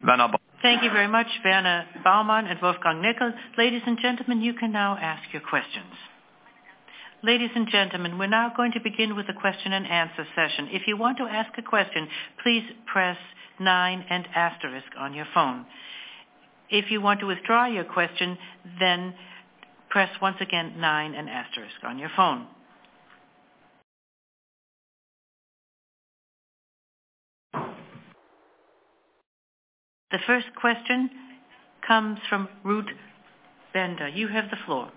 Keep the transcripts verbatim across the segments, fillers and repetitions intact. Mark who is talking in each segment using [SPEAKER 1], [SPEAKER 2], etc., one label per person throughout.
[SPEAKER 1] Werner ba-
[SPEAKER 2] Thank you very much, Werner Baumann and Wolfgang Nickel. Ladies and gentlemen, you can now ask your questions. Ladies and gentlemen, we're now going to begin with the question and answer session. If you want to ask a question, please press nine and asterisk on your phone. If you want to withdraw your question, then press once again nine and asterisk on your phone. The first question comes from Ruth Bender. You have the floor.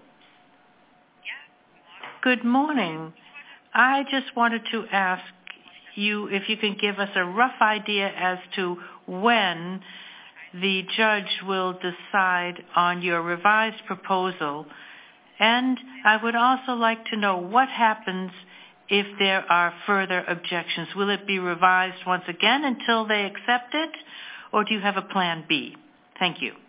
[SPEAKER 2] Good morning. I just wanted to ask you if you can give us a rough idea as to when the judge will decide on your revised proposal. And I would also like to know what happens if there are further objections. Will it be revised once again until they accept it, or do you have a plan B? Thank you.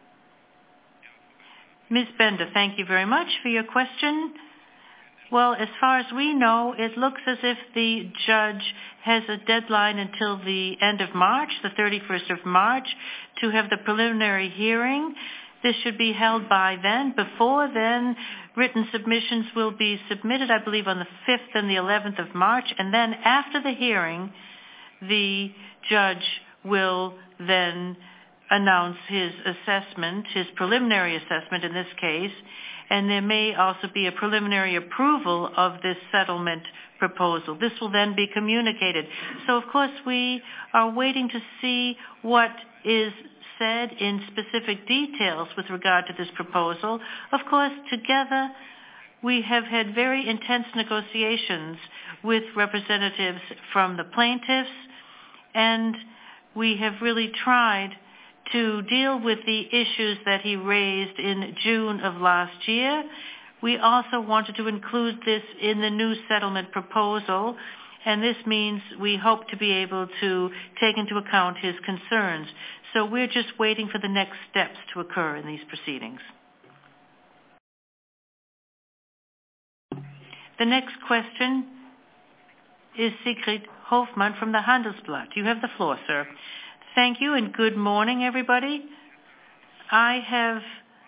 [SPEAKER 2] Miz Bender, thank you very much for your question. Well, as far as we know, it looks as if the judge has a deadline until the end of March, the thirty-first of March, to have the preliminary hearing. This should be held by then. Before then, written submissions will be submitted, I believe, on the fifth and the eleventh of March. And then after the hearing, the judge will then announce his assessment, his preliminary assessment in this case, and there may also be a preliminary approval of this settlement proposal. This will then be communicated. So, of course, we are waiting to see what is said in specific details with regard to this proposal. Of course, together we have had very intense negotiations with representatives from the plaintiffs, and we have really tried to deal with the issues that he raised in June of last year. We also wanted to include this in the new settlement proposal, and this means we hope to be able to take into account his concerns. So we're just waiting for the next steps to occur in these proceedings. The next question is Sigrid Hofmann from the Handelsblatt. You have the floor, sir. Thank you, and good morning, everybody. I have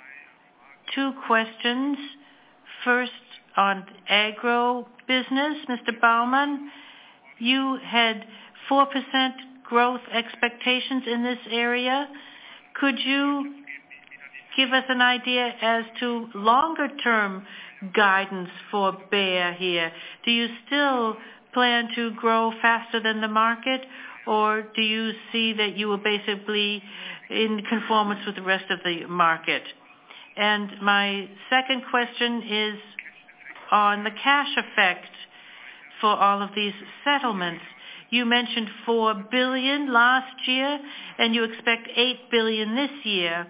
[SPEAKER 2] two questions. First, on agro business, Mister Baumann, you had four percent growth expectations in this area. Could you give us an idea as to longer-term guidance for Bayer here? Do you still plan to grow faster than the market, or do you see that you will basically in conformance with the rest of the market? And my second question is on the cash effect for all of these settlements. You mentioned four billion dollars last year, and you expect eight billion dollars this year.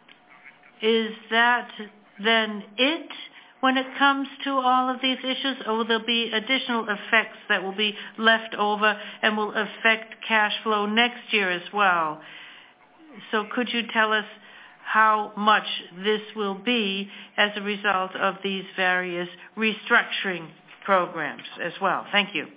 [SPEAKER 2] Is that then it when it comes to all of these issues, or will there be additional effects that will be left over and will affect cash flow next year as well? So could you tell us how much this will be as a result of these various restructuring programs as well? Thank you.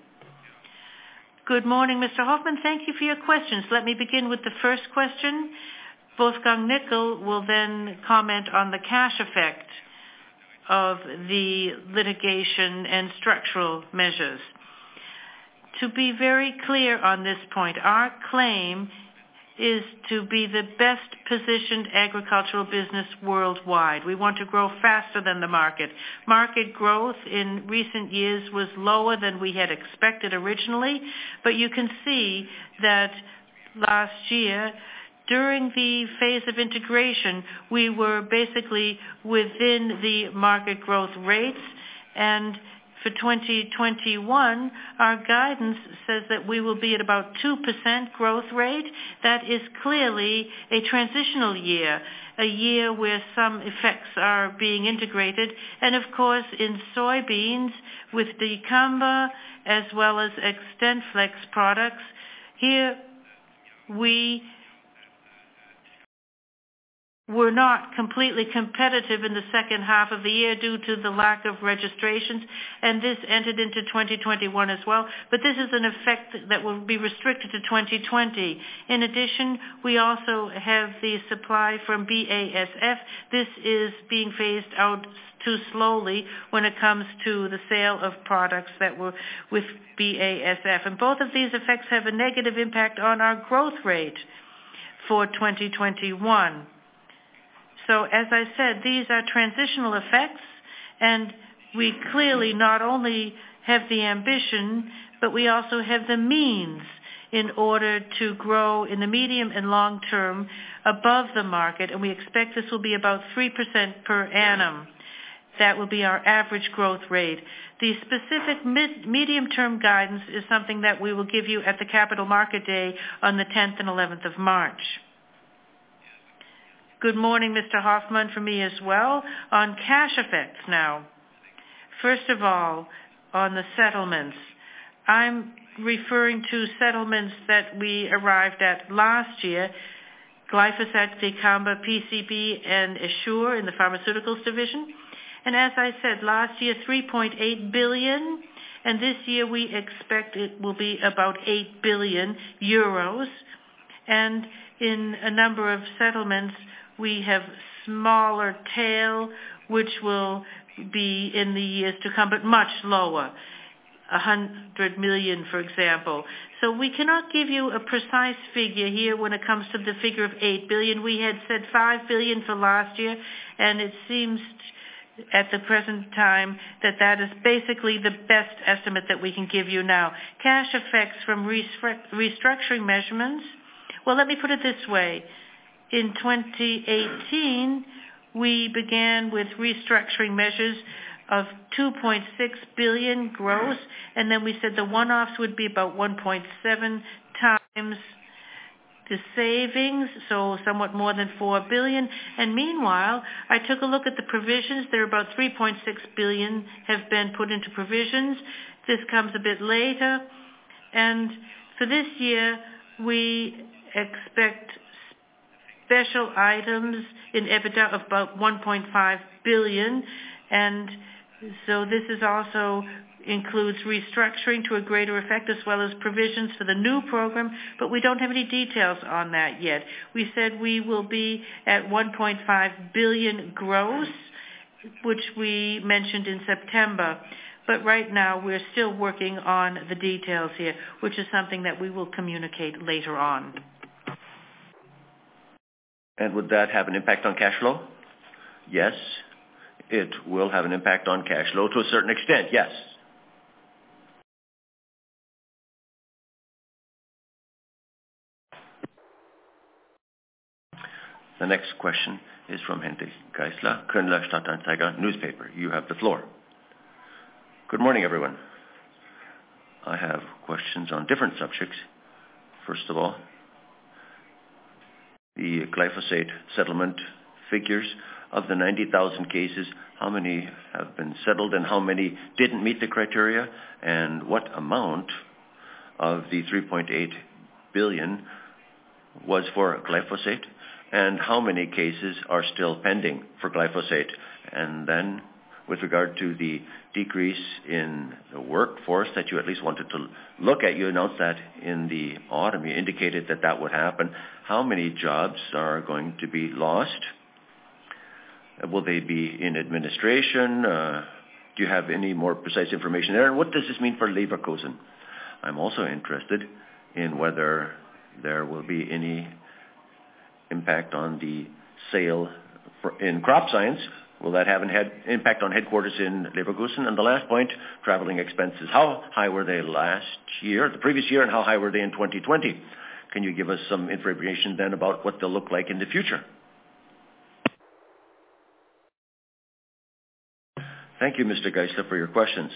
[SPEAKER 2] Good morning, Mister Hoffman. Thank you for your questions. Let me begin with the first question. Wolfgang Nickel will then comment on the cash effect of the litigation and structural measures. To be very clear on this point, our claim is to be the best positioned agricultural business worldwide. We want to grow faster than the market. Market growth in recent years was lower than we had expected originally, but you can see that last year, during the phase of integration, we were basically within the market growth rates, and for twenty twenty-one, our guidance says that we will be at about two percent growth rate. That is clearly a transitional year, a year where some effects are being integrated. And of course, in soybeans, with dicamba as well as XtendFlex products, here we were not completely competitive in the second half of the year due to the lack of registrations, and this entered into twenty twenty-one as well. But this is an effect that will be restricted to twenty twenty. In addition, we also have the supply from B A S F. This is being phased out too slowly when it comes to the sale of products that were with B A S F. And both of these effects have a negative impact on our growth rate for twenty twenty-one. So as I said, these are transitional effects, and we clearly not only have the ambition, but we also have the means in order to grow in the medium and long term above the market, and we expect this will be about three percent per annum. That will be our average growth rate. The specific mid, medium-term guidance is something that we will give you at the Capital Market Day on the tenth and eleventh of March. Good morning, Mister Hoffman, from me as well. On cash effects now. First of all, on the settlements. I'm referring to settlements that we arrived at last year, glyphosate, dicamba, P C B, and Essure in the pharmaceuticals division. And as I said, last year, three point eight billion dollars, and this year we expect it will be about eight billion euros. And in a number of settlements, we have smaller tail, which will be in the years to come, but much lower, one hundred million, for example. So we cannot give you a precise figure here when it comes to the figure of eight billion. We had said five billion for last year, and it seems at the present time that that is basically the best estimate that we can give you now. Cash effects from restructuring measurements. Well, let me put it this way. In twenty eighteen, we began with restructuring measures of two point six billion dollars gross, and then we said the one-offs would be about one point seven times the savings, so somewhat more than four billion dollars. And meanwhile, I took a look at the provisions. There are about three point six billion dollars have been put into provisions. This comes a bit later. And for this year, we expect special items in EBITDA of about one point five billion dollars, and so this is also includes restructuring to a greater effect as well as provisions for the new program, but we don't have any details on that yet. We said we will be at one point five billion dollars gross, which we mentioned in September, but right now we're still working on the details here, which is something that we will communicate later on.
[SPEAKER 1] And would that have an impact on cash flow? Yes, it will have an impact on cash flow to a certain extent, yes. The next question is from Henry Geisler, Kölner Stadtanzeiger newspaper. You have the floor. Good morning, everyone. I have questions on different subjects. First of all, the glyphosate settlement figures. Of the ninety thousand cases, how many have been settled and how many didn't meet the criteria? And what amount of the three point eight billion was for glyphosate? And how many cases are still pending for glyphosate? And then with regard to the decrease in the workforce that you at least wanted to look at, you announced that in the autumn. You indicated that that would happen. How many jobs are going to be lost? Will they be in administration? Uh, do you have any more precise information there? And what does this mean for Leverkusen? I'm also interested in whether there will be any impact on the sale for, in crop science. Will that have an head, impact on headquarters in Leverkusen? And the last point, traveling expenses. How high were they last year, the previous year, and how high were they in twenty twenty? Can you give us some information then about what they'll look like in the future? Thank you, Mister Geisler, for your questions.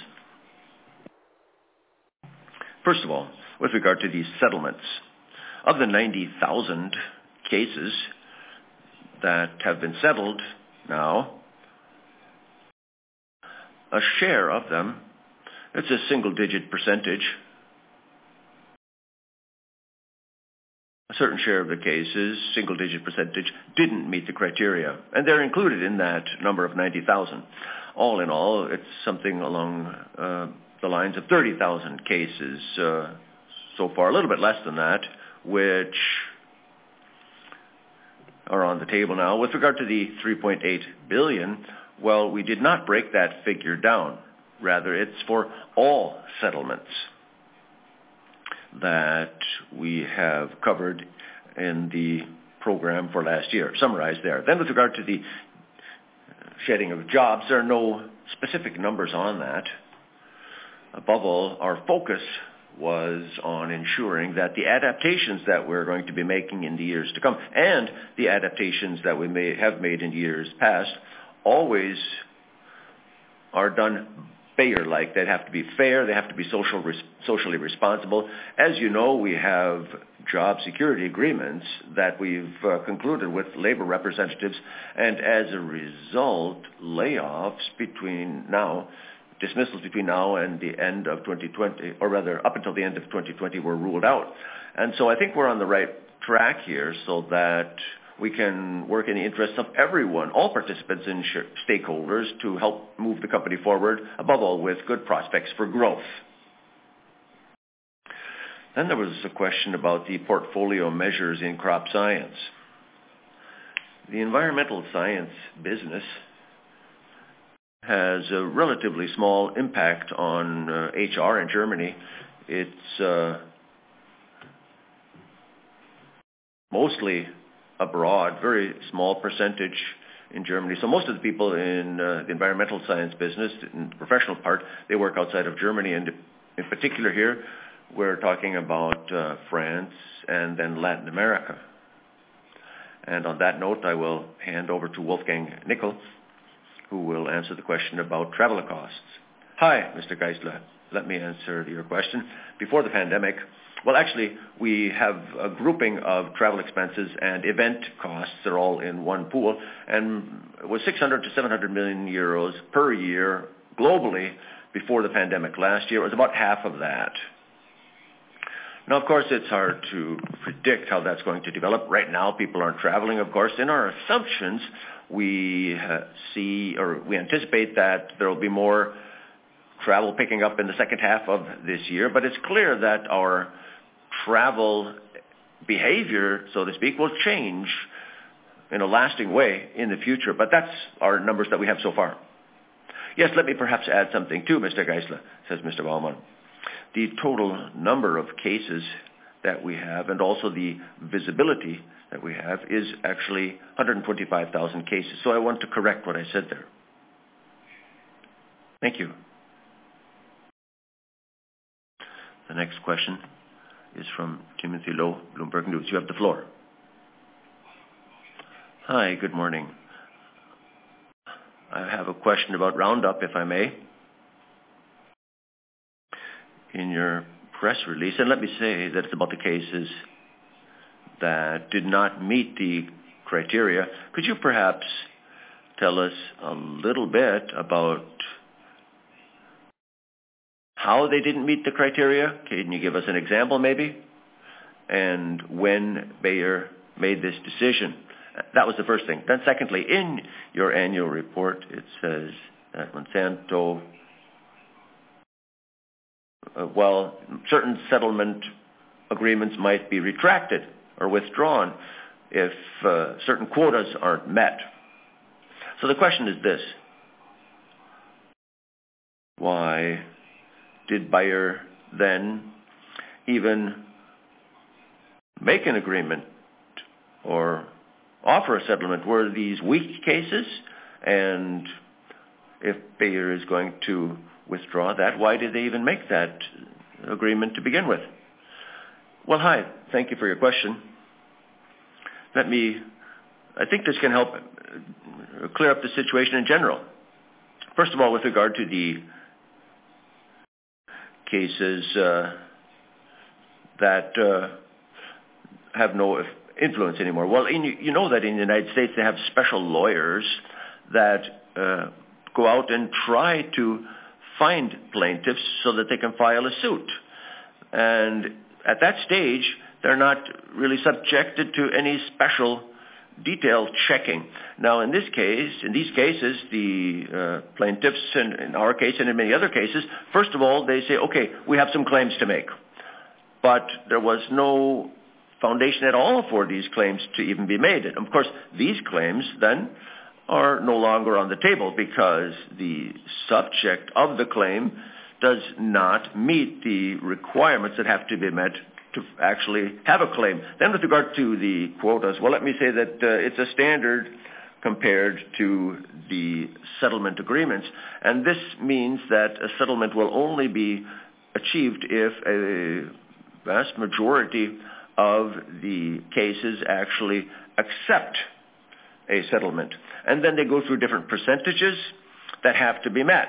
[SPEAKER 1] First of all, with regard to these settlements, of the ninety thousand cases that have been settled now, a share of them, it's a single-digit percentage, a certain share of the cases, single-digit percentage, didn't meet the criteria, and they're included in that number of ninety thousand. All in all, it's something along uh, the lines of thirty thousand cases uh, so far, a little bit less than that, which are on the table now. With regard to the three point eight billion, well, we did not break that figure down. Rather, it's for all settlements that we have covered in the program for last year, summarized there. Then with regard to the shedding of jobs, there are no specific numbers on that. Above all, our focus was on ensuring that the adaptations that we're going to be making in the years to come and the adaptations that we may have made in years past always are done Bayer-like. They have to be fair. They have to be social, res- socially responsible. As you know, we have job security agreements that we've uh, concluded with labor representatives, and as a result, layoffs between now, dismissals between now and the end of twenty twenty, or rather up until the end of twenty twenty, were ruled out. And so I think we're on the right track here so that we can work in the interests of everyone, all participants and stakeholders, to help move the company forward, above all with good prospects for growth. Then there was a question about the portfolio measures in crop science. The environmental science business has a relatively small impact on uh, H R in Germany. It's uh, mostly abroad, very small percentage in Germany. So most of the people in uh, the environmental science business, in the professional part, they work outside of Germany. And in particular here, we're talking about uh, France and then Latin America. And on that note, I will hand over to Wolfgang Nickel, who will answer the question about travel costs. Hi, Mister Geisler. Let me answer your question. Before the pandemic, well, actually, we have a grouping of travel expenses and event costs. They're all in one pool, and it was six hundred to seven hundred million euros per year globally before the pandemic. Last year, it was about half of that. Now, of course, it's hard to predict how that's going to develop. Right now, people aren't traveling, of course. In our assumptions, we uh, see or we anticipate that there will be more travel picking up in the second half of this year, but it's clear that our travel behavior, so to speak, will change in a lasting way in the future. But that's our numbers that we have so far. Yes, let me perhaps add something too, Mister Geisler, says Mister Baumann. The total number of cases that we have and also the visibility that we have is actually one hundred twenty-five thousand cases. So I want to correct what I said there. Thank you. The next question is from Timothy Lowe, Bloomberg News. You have the floor. Hi, good morning. I have a question about Roundup, if I may. In your press release, and let me say that it's about the cases that did not meet the criteria. Could you perhaps tell us a little bit about how they didn't meet the criteria? Can you give us an example maybe? And when Bayer made this decision? That was the first thing. Then secondly, in your annual report, it says that Monsanto, uh, well, certain settlement agreements might be retracted or withdrawn if uh, certain quotas aren't met. So the question is this: why did Bayer then even make an agreement or offer a settlement? Were these weak cases? And if Bayer is going to withdraw that, why did they even make that agreement to begin with? Well, hi. Thank you for your question. Let me, I think this can help clear up the situation in general. First of all, with regard to the cases uh, that uh, have no influence anymore. Well, in, you know that in the United States they have special lawyers that uh, go out and try to find plaintiffs so that they can file a suit. And at that stage, they're not really subjected to any special detailed checking. Now, in this case, in these cases, the uh, plaintiffs, and in our case and in many other cases, first of all, they say, okay, we have some claims to make. But there was no foundation at all for these claims to even be made. And of course, these claims then are no longer on the table because the subject of the claim does not meet the requirements that have to be met to actually have a claim. Then with regard to the quotas, well, let me say that uh, it's a standard compared to the settlement agreements. And this means that a settlement will only be achieved if a vast majority of the cases actually accept a settlement. And then they go through different percentages that have to be met.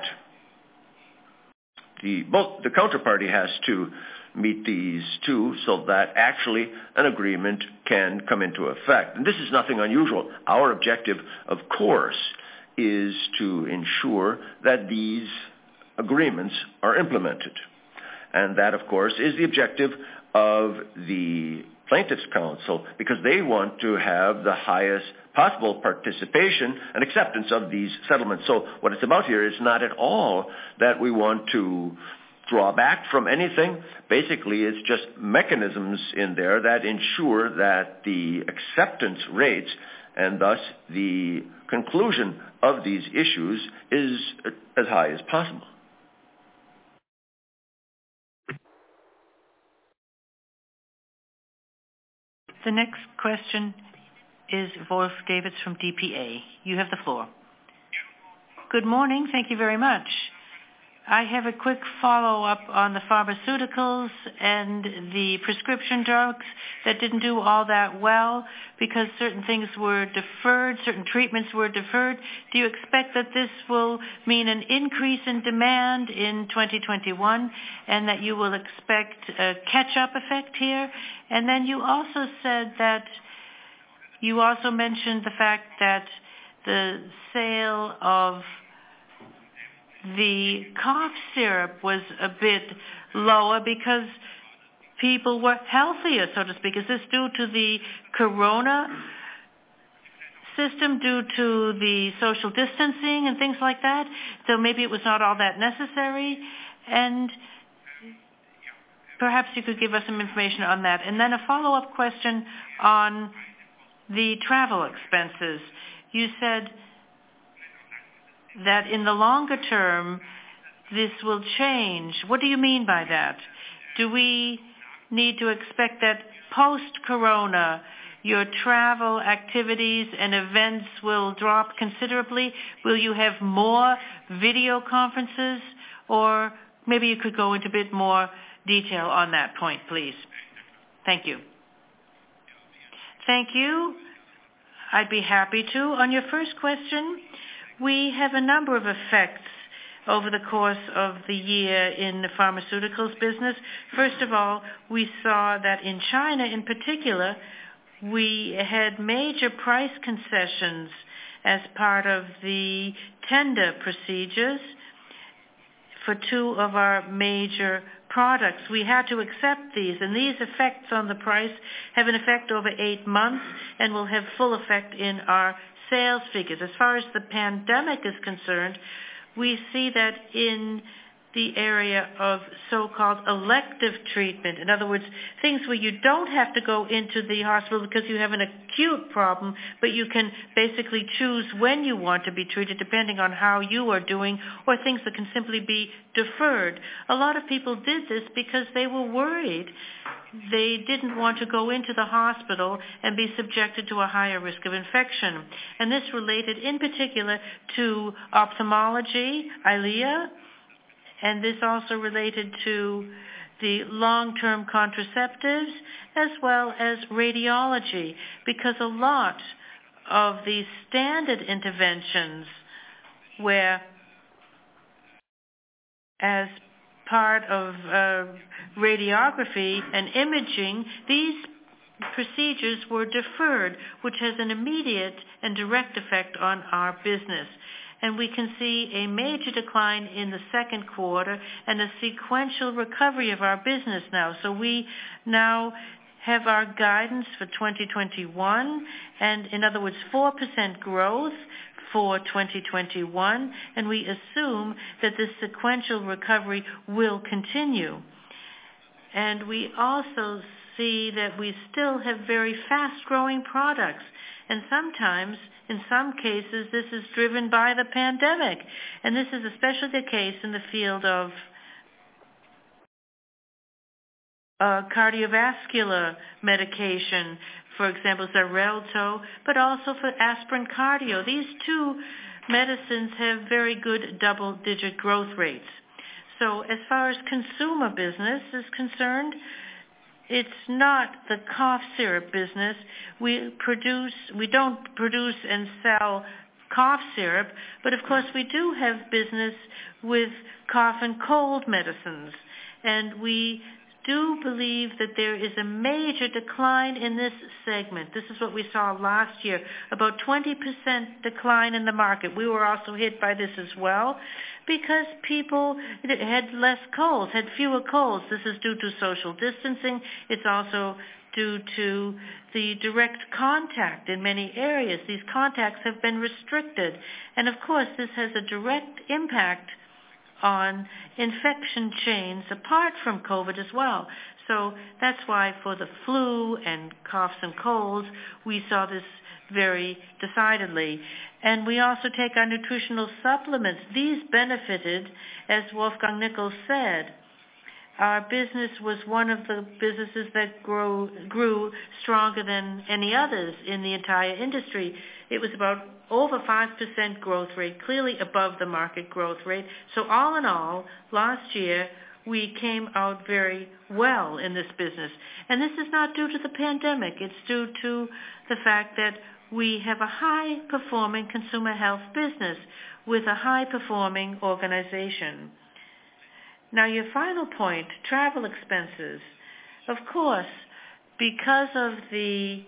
[SPEAKER 1] The, both the counterparty has to meet these two so that actually an agreement can come into effect. And this is nothing unusual. Our objective, of course, is to ensure that these agreements are implemented. And that, of course, is the objective of the plaintiffs' counsel, because they want to have the highest possible participation and acceptance of these settlements. So what it's about here is not at all that we want to draw back from anything. Basically, it's just mechanisms in there that ensure that the acceptance rates and thus the conclusion of these issues is as high as possible.
[SPEAKER 2] The next question is Wolf Davids from D P A. You have the floor. Good morning. Thank you very much. I have a quick follow-up on the pharmaceuticals and the prescription drugs that didn't do all that well because certain things were deferred, certain treatments were deferred. Do you expect that this will mean an increase in demand in twenty twenty-one and that you will expect a catch-up effect here? And then you also said that you also mentioned the fact that the sale of the cough syrup was a bit lower because people were healthier, so to speak. Is this due to the corona system, due to the social distancing and things like that? So maybe it was not all that necessary. And perhaps you could give us some information on that. And then a follow-up question on the travel expenses. You said that in the longer term, this will change. What do you mean by that? Do we need to expect that post-corona, your travel activities and events will drop considerably? Will you have more video conferences? Or maybe you could go into a bit more detail on that point, please. Thank you. Thank you. I'd be happy to. On your first question, we have a number of effects over the course of the year in the pharmaceuticals business. First of all, we saw that in China in particular, we had major price concessions as part of the tender procedures for two of our major products. We had to accept these, and these effects on the price have an effect over eight months and will have full effect in our sales figures. As far as the pandemic is concerned, we see that in the area of so-called elective treatment. In other words, things where you don't have to go into the hospital because you have an acute problem, but you can basically choose when you want to be treated depending on how you are doing, or things that can simply be deferred. A lot of people did this because they were worried. They didn't want to go into the hospital and be subjected to a higher risk of infection. And this related in particular to ophthalmology, EYLEA, and this also related to the long-term contraceptives as well as radiology, because a lot of the standard interventions where, as part of uh, radiography and imaging, these procedures were deferred, which has an immediate and direct effect on our business. And we can see a major decline in the second quarter and a sequential recovery of our business now. So we now have our guidance for twenty twenty-one, and in other words, four percent growth for twenty twenty-one, and we assume that this sequential recovery will continue. And we also see that we still have very fast-growing products, and sometimes, in some cases, this is driven by the pandemic, and this is especially the case in the field of uh, cardiovascular medication, for example, Xarelto, but also for aspirin cardio. These two medicines have very good double-digit growth rates. So as far as consumer business is concerned, it's not the cough syrup business. We produce, we don't produce and sell cough syrup, but of course we do have business with cough and cold medicines. And we do believe that there is a major decline in this segment. This is what we saw last year, about twenty percent decline in the market. We were also hit by this as well because people had less colds, had fewer colds. This is due to social distancing. It's also due to the direct contact in many areas. These contacts have been restricted. And of course, this has a direct impact on infection chains apart from COVID as well. So that's why for the flu and coughs and colds, we saw this very decidedly. And we also take our nutritional supplements. These benefited, as Wolfgang Nichols said. Our business was one of the businesses that grow, grew stronger than any others in the entire industry. It was about over five percent growth rate, clearly above the market growth rate. So all in all, last year, we came out very well in this business. And this is not due to the pandemic. It's due to the fact that we have a high-performing consumer health business with a high-performing organization. Now, your final point, travel expenses. Of course, because of the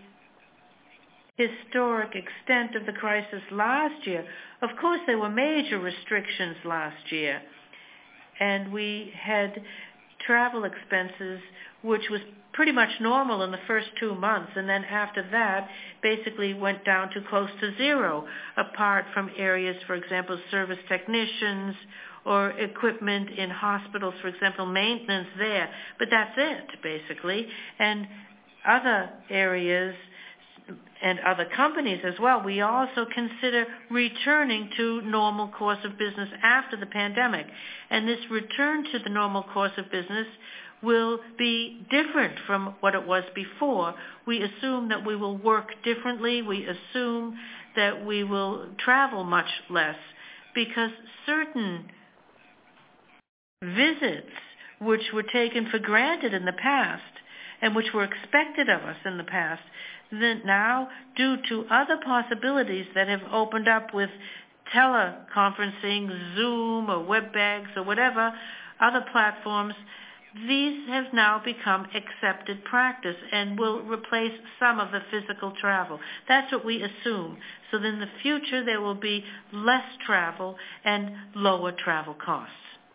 [SPEAKER 2] historic extent of the crisis last year, of course there were major restrictions last year. And we had travel expenses, which was pretty much normal in the first two months. And then after that, basically went down to close to zero, apart from areas, for example, service technicians or equipment in hospitals, for example, maintenance there. But that's it, basically. And other areas and other companies as well, we also consider returning to normal course of business after the pandemic. And this return to the normal course of business will be different from what it was before. We assume that we will work differently. We assume that we will travel much less because certain visits which were taken for granted in the past and which were expected of us in the past, then now, due to other possibilities that have opened up with teleconferencing, Zoom or WebEx or whatever, other platforms, these have now become accepted practice and will replace some of the physical travel. That's what we assume. So in the future, there will be less travel and lower travel costs.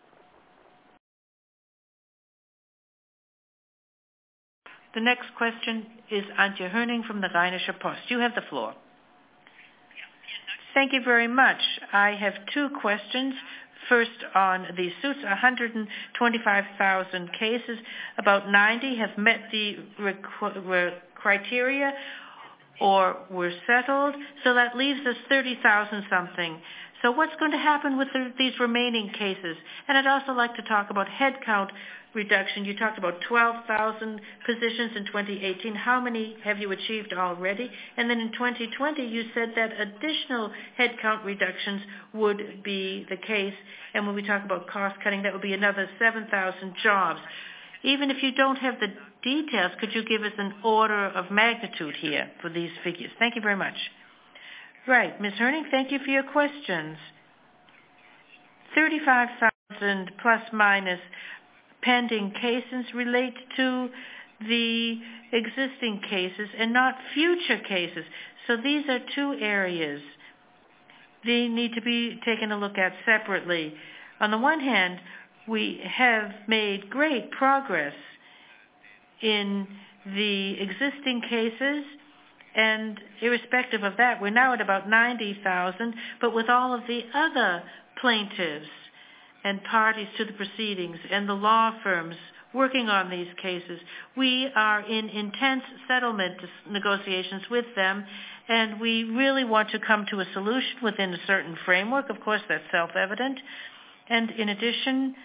[SPEAKER 2] The next question is Antje Höning from the Rheinische Post. You have the floor. Thank you very much. I have two questions. First on the suits, one hundred twenty-five thousand cases. About ninety have met the requ- criteria or were settled. So that leaves us thirty thousand something. So what's going to happen with the, these remaining cases? And I'd also like to talk about headcount reduction. You talked about twelve thousand positions in twenty eighteen. How many have you achieved already? And then in twenty twenty, you said that additional headcount reductions would be the case. And when we talk about cost cutting, that would be another seven thousand jobs. Even if you don't have the details, could you give us an order of magnitude here for these figures? Thank you very much. Right. Miz Höning, thank you for your questions. thirty-five thousand plus minus pending cases relate to the existing cases and not future cases. So these are two areas. They need to be taken a look at separately. On the one hand, we have made great progress in the existing cases, and irrespective of that, we're now at about ninety thousand, but with all of the other plaintiffs and parties to the proceedings and the law firms working on these cases, we are in intense settlement negotiations with them, and we really want to come to a solution within a certain framework. Of course, that's self-evident. And in addition,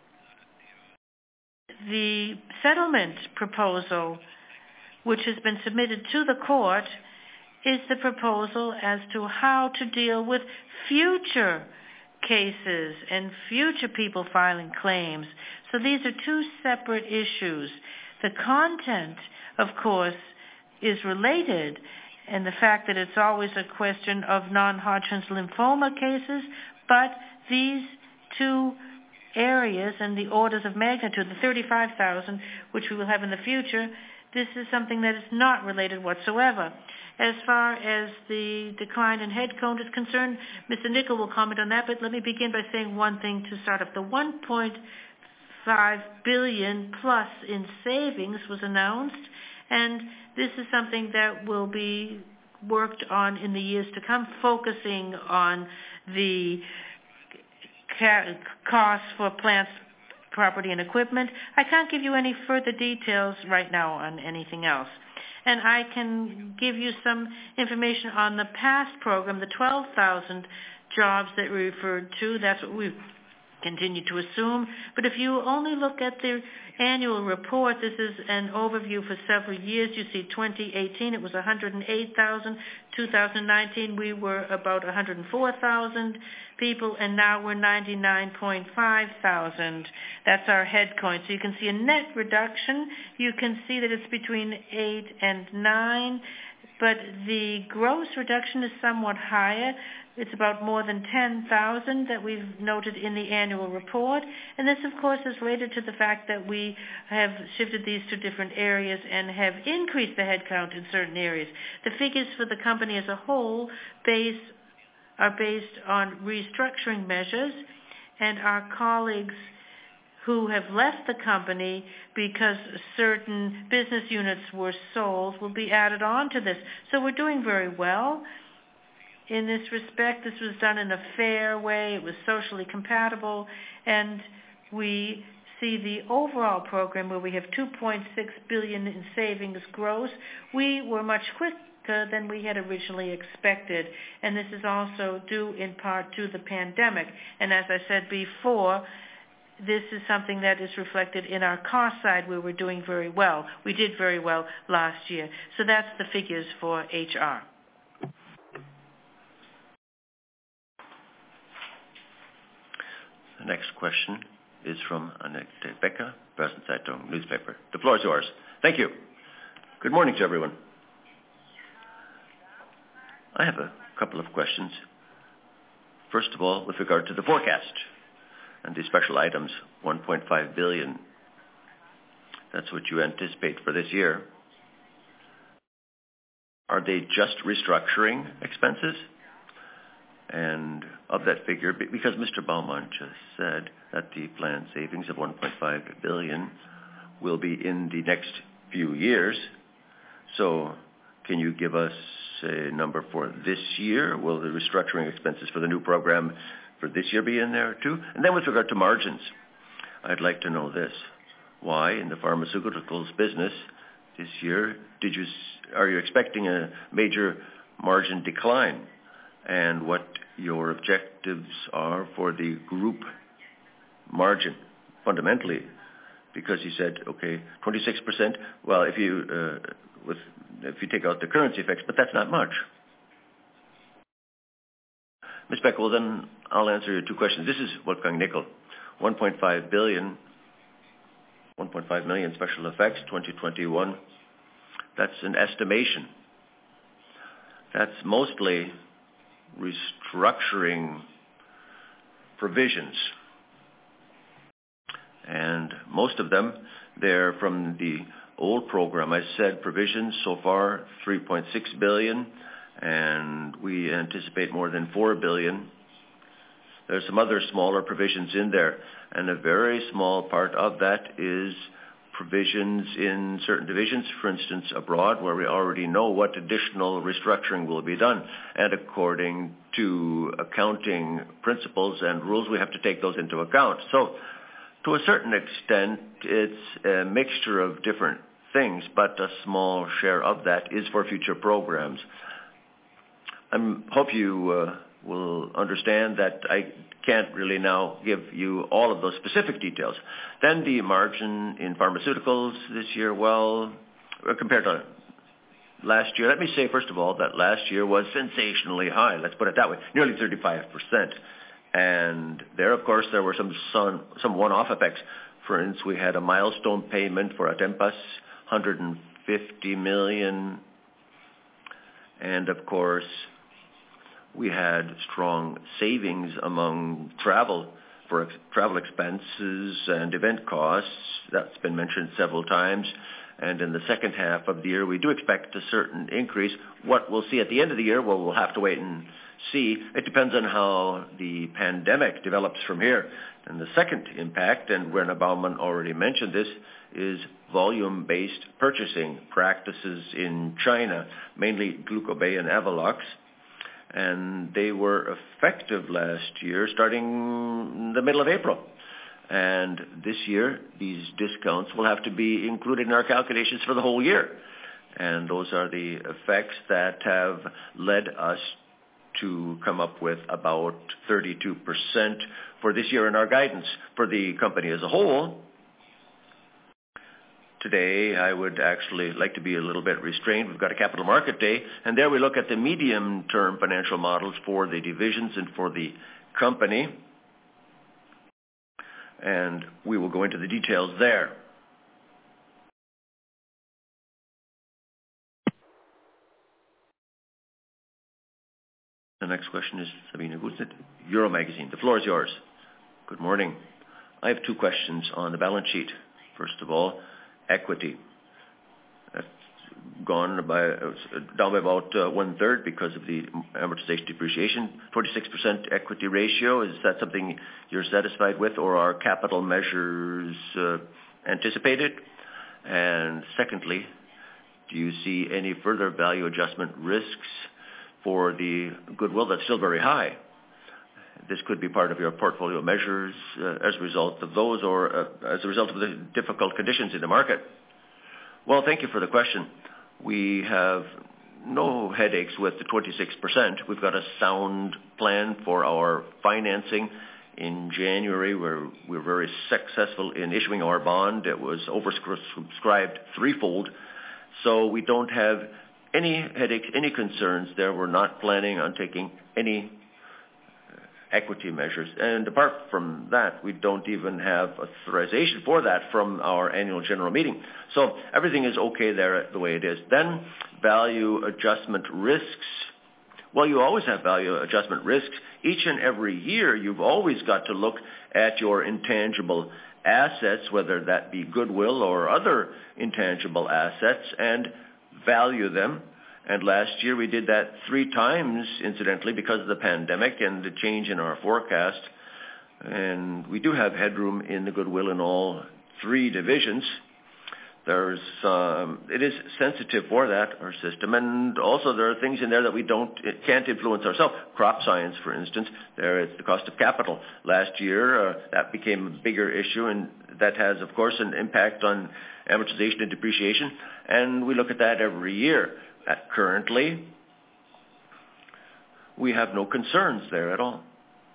[SPEAKER 2] the settlement proposal, which has been submitted to the court, is the proposal as to how to deal with future cases and future people filing claims. So these are two separate issues. The content, of course, is related, and the fact that it's always a question of non-Hodgkin's lymphoma cases, but these two areas and the orders of magnitude, the thirty-five thousand, which we will have in the future, this is something that is not related whatsoever. As far as the decline in head count is concerned, Mister Nickel will comment on that, but let me begin by saying one thing to start off. The one point five billion dollars plus in savings was announced, and this is something that will be worked on in the years to come, focusing on the ca- costs for plants, property, and equipment. I can't give you any further details right now on anything else. And I can give you some information on the past program, the twelve thousand jobs that we referred to. That's what we've continued to assume. But if you only look at the annual report, this is an overview for several years. You see twenty eighteen, it was one hundred eight thousand. two thousand nineteen, we were about one hundred four thousand people, and now we're ninety-nine point five thousand. That's our head count. So you can see a net reduction. You can see that it's between eight and nine, but the gross reduction is somewhat higher. It's about more than ten thousand that we've noted in the annual report. And this, of course, is related to the fact that we have shifted these to different areas and have increased the headcount in certain areas. The figures for the company as a whole base, are based on restructuring measures, and our colleagues who have left the company because certain business units were sold will be added on to this. So we're doing very well. In this respect, this was done in a fair way. It was socially compatible, and we see the overall program where we have two point six billion dollars in savings gross. We were much quicker than we had originally expected, and this is also due in part to the pandemic. And as I said before, this is something that is reflected in our cost side where we're doing very well. We did very well last year. So that's the figures for H R.
[SPEAKER 1] The next question is from Annette Becker, Börsenzeitung newspaper. The floor is yours. Thank you. Good morning to everyone. I have a couple of questions. First of all, with regard to the forecast and the special items, one point five billion dollars. That's what you anticipate for this year. Are they just restructuring expenses? And of that figure, because Mister Baumann just said that the planned savings of one point five billion dollars will be in the next few years, so can you give us a number for this year? Will the restructuring expenses for the new program for this year be in there too? And then with regard to margins, I'd like to know this. Why in the pharmaceuticals business this year did you are you expecting a major margin decline? And what your objectives are for the group margin fundamentally? Because you said, okay, twenty-six percent. Well, if you uh, with if you take out the currency effects, but that's not much. Miz Becker, well then I'll answer your two questions. This is Wolfgang Nickel. one point five billion, one point five million special effects, twenty twenty-one. That's an estimation. That's mostly restructuring provisions. And most of them, they're from the old program. I said provisions so far, three point six billion dollars, and we anticipate more than four billion dollars. There's some other smaller provisions in there, and a very small part of that is provisions in certain divisions, for instance, abroad, where we already know what additional restructuring will be done. And according to accounting principles and rules, we have to take those into account. So to a certain extent, it's a mixture of different things, but a small share of that is for future programs. I hope you uh, will understand that I can't really now give you all of those specific details. Then the margin in pharmaceuticals this year, well, compared to last year, let me say first of all that last year was sensationally high, let's put it that way, nearly thirty-five percent. And there, of course, there were some some, some one-off effects. For instance, we had a milestone payment for Atempas, one hundred fifty million dollars. And, of course, we had strong savings among travel for ex- travel expenses and event costs. That's been mentioned several times. And in the second half of the year, we do expect a certain increase. What we'll see at the end of the year, well, we'll have to wait and see. It depends on how the pandemic develops from here. And the second impact, and Werner Baumann already mentioned this, is volume-based purchasing practices in China, mainly Glucobay and Avelox. And they were effective last year, starting in the middle of April. And this year, these discounts will have to be included in our calculations for the whole year. And those are the effects that have led us to come up with about thirty-two percent for this year in our guidance. For the company as a whole, today I would actually like to be a little bit restrained. We've got a capital market day, and there we look at the medium-term financial models for the divisions and for the company. And we will go into the details there. The next question is Sabine Gutzit, Euro Magazine. The floor is yours. Good morning. I have two questions on the balance sheet. First of all, equity. That's gone by, down by about uh, one-third because of the amortization depreciation. forty-six percent equity ratio. Is that something you're satisfied with, or are capital measures uh, anticipated? And secondly, do you see any further value adjustment risks for the goodwill that's still very high? This could be part of your portfolio measures uh, as a result of those, or uh, as a result of the difficult conditions in the market. Well, thank you for the question. We have no headaches with the twenty-six percent. We've got a sound plan for our financing. In January, we're, we were very successful in issuing our bond. It was oversubscribed threefold. So we don't have any headaches, any concerns there. We're not planning on taking any equity measures. And apart from that, we don't even have authorization for that from our annual general meeting. So everything is okay there the way it is. Then value adjustment risks. Well, you always have value adjustment risks. Each and every year, you've always got to look at your intangible assets, whether that be goodwill or other intangible assets, and value them. And last year we did that three times, incidentally, because of the pandemic and the change in our forecast. And we do have headroom in the goodwill in all three divisions. There's, um, it is sensitive for that, our system. And also there are things in there that we don't, can't influence ourselves. Crop science, for instance, there it's the cost of capital. Last year, uh, that became a bigger issue, and that has, of course, an impact on amortization and depreciation. And we look at that every year. At currently, we have no concerns there at all.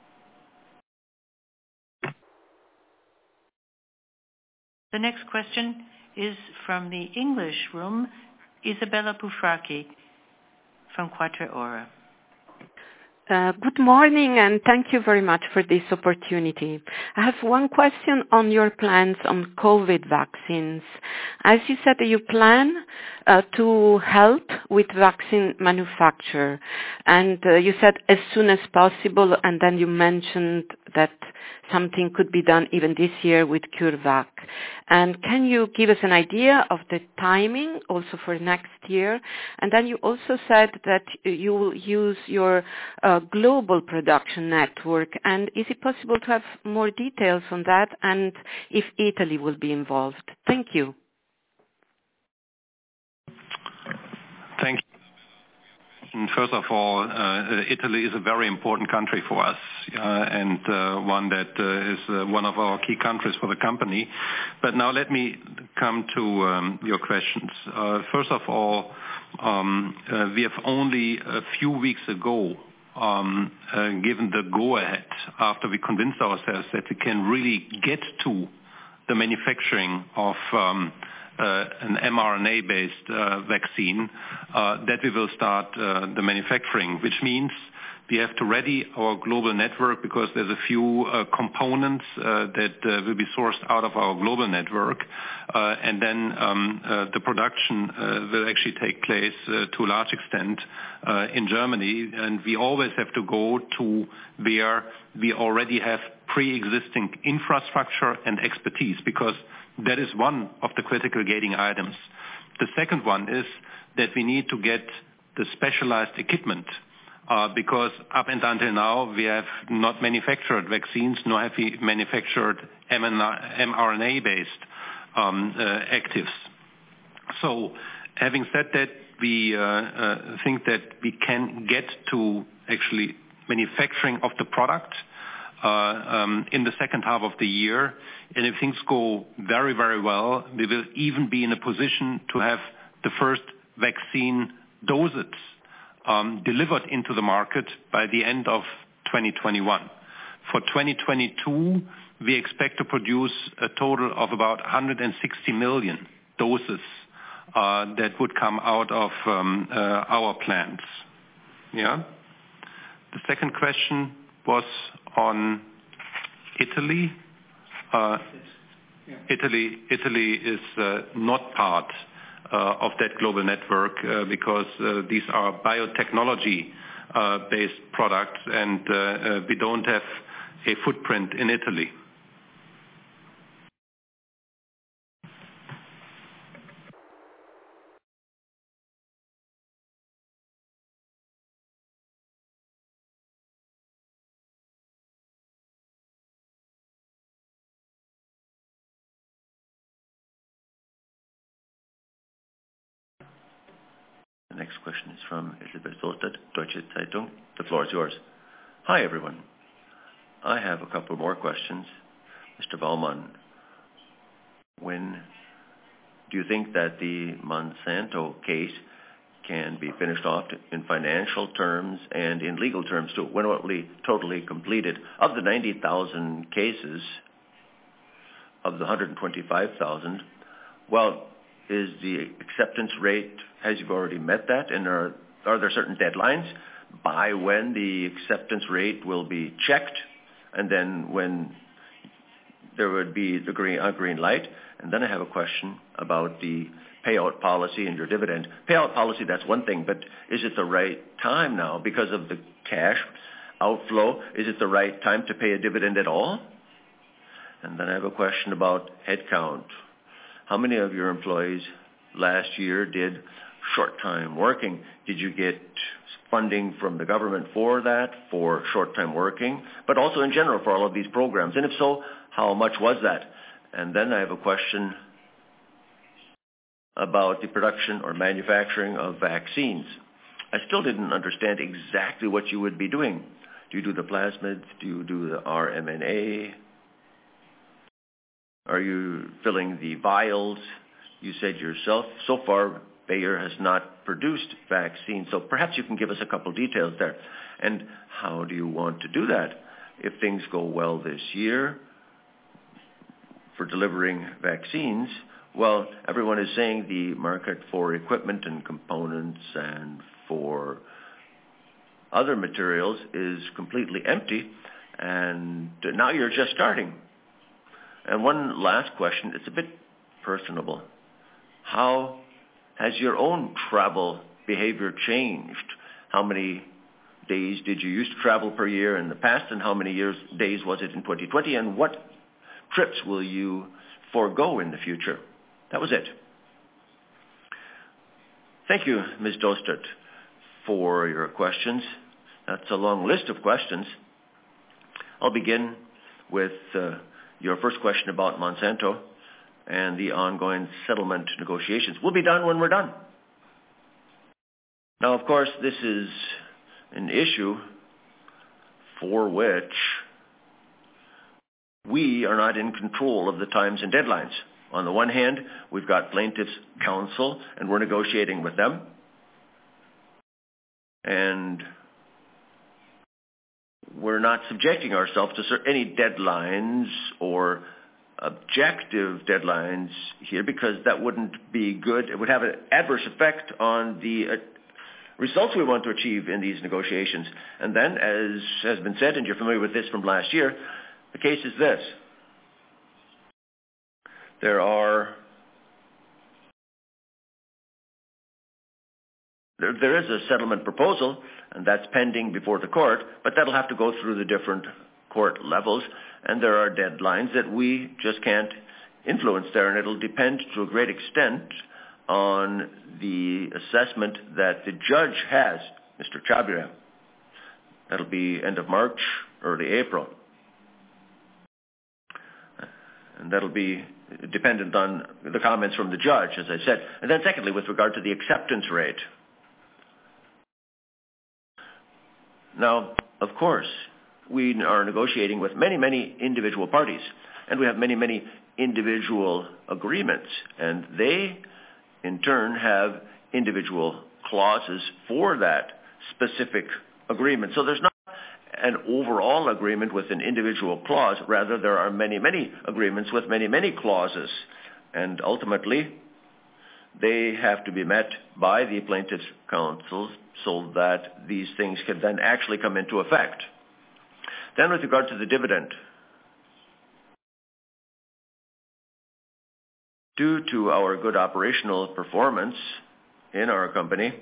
[SPEAKER 2] The next question is from the English room, Isabella Bufraki from Quattro Ora.
[SPEAKER 3] Uh, good morning, and thank you very much for this opportunity. I have one question on your plans on COVID vaccines. As you said, you plan uh, to help with vaccine manufacture, and uh, you said as soon as possible, and then you mentioned that something could be done even this year with CureVac. And can you give us an idea of the timing also for next year? And then you also said that you will use your uh, global production network. And is it possible to have more details on that and if Italy will be involved? Thank you.
[SPEAKER 4] Thank you. First of all, uh, Italy is a very important country for us, uh, and uh, one that uh, is uh, one of our key countries for the company. But now let me come to um, your questions. Uh, first of all, um, uh, we have only a few weeks ago um, uh, given the go-ahead after we convinced ourselves that we can really get to the manufacturing of um, Uh, an mRNA-based uh, vaccine, uh, that we will start uh, the manufacturing, which means we have to ready our global network because there's a few uh, components uh, that uh, will be sourced out of our global network, uh, and then um, uh, the production uh, will actually take place uh, to a large extent uh, in Germany, and we always have to go to where we already have pre-existing infrastructure and expertise, because that is one of the critical gating items. The second one is that we need to get the specialized equipment, uh, because up and until now we have not manufactured vaccines, nor have we manufactured mRNA-based um, uh, actives. So having said that, we uh, uh, think that we can get to actually manufacturing of the product Uh, um, in the second half of the year. And if things go very, very well, we will even be in a position to have the first vaccine doses um, delivered into the market by the end of twenty twenty-one. For twenty twenty-two, we expect to produce a total of about one hundred sixty million doses uh, that would come out of um, uh, our plants. Yeah. The second question was on Italy. Uh, Italy, Italy is uh, not part uh, of that global network uh, because uh, these are biotechnology-based uh, products, and uh, uh, we don't have a footprint in Italy.
[SPEAKER 1] The next question is from Elisabeth Solstad, Deutsche Zeitung. The floor is yours. Hi, everyone. I have a couple more questions. Mister Baumann, when do you think that the Monsanto case can be finished off in financial terms and in legal terms too? When will it be totally completed? Of the ninety thousand cases, of the one hundred twenty-five thousand, well, is the acceptance rate, has you already met that? And are, are there certain deadlines by when the acceptance rate will be checked, and then when there would be the green, uh, green light? And then I have a question about the payout policy and your dividend. Payout policy, that's one thing, but is it the right time now because of the cash outflow? Is it the right time to pay a dividend at all? And then I have a question about headcount. How many of your employees last year did short-time working? Did you get funding from the government for that, for short-time working, but also in general for all of these programs? And if so, how much was that? And then I have a question about the production or manufacturing of vaccines. I still didn't understand exactly what you would be doing. Do you do the plasmids? Do you do the R M N A? Are you filling the vials? You said yourself, so far, Bayer has not produced vaccines, so perhaps you can give us a couple details there. And how do you want to do that? If things go well this year for delivering vaccines, well, everyone is saying the market for equipment and components and for other materials is completely empty, and now you're just starting. And one last question, it's a bit personable. How has your own travel behavior changed? How many days did you use to travel per year in the past, and how many years days was it in twenty twenty, and what trips will you forego in the future? That was it. Thank you, Miz Dostert, for your questions. That's a long list of questions. I'll begin with uh, your first question about Monsanto and the ongoing settlement negotiations. We'll be done when we're done. Now, of course, this is an issue for which we are not in control of the times and deadlines. On the one hand, we've got plaintiffs' counsel, and we're negotiating with them. And we're not subjecting ourselves to any deadlines or objective deadlines here, because that wouldn't be good. It would have an adverse effect on the uh, results we want to achieve in these negotiations. And then, as has been said, and you're familiar with this from last year, the case is this. There are there, there is a settlement proposal, and that's pending before the court, but that'll have to go through the different court levels, and there are deadlines that we just can't influence there, and it'll depend to a great extent on the assessment that the judge has, Mister Chabria. That'll be end of March, early April. And that'll be dependent on the comments from the judge, as I said. And then secondly, with regard to the acceptance rate. Now, of course, we are negotiating with many, many individual parties, and we have many, many individual agreements, and they, in turn, have individual clauses for that specific agreement. So there's not an overall agreement with an individual clause. Rather, there are many, many agreements with many, many clauses, and ultimately, they have to be met by the plaintiff's counsel so that these things can then actually come into effect. Then with regard to the dividend, due to our good operational performance in our company,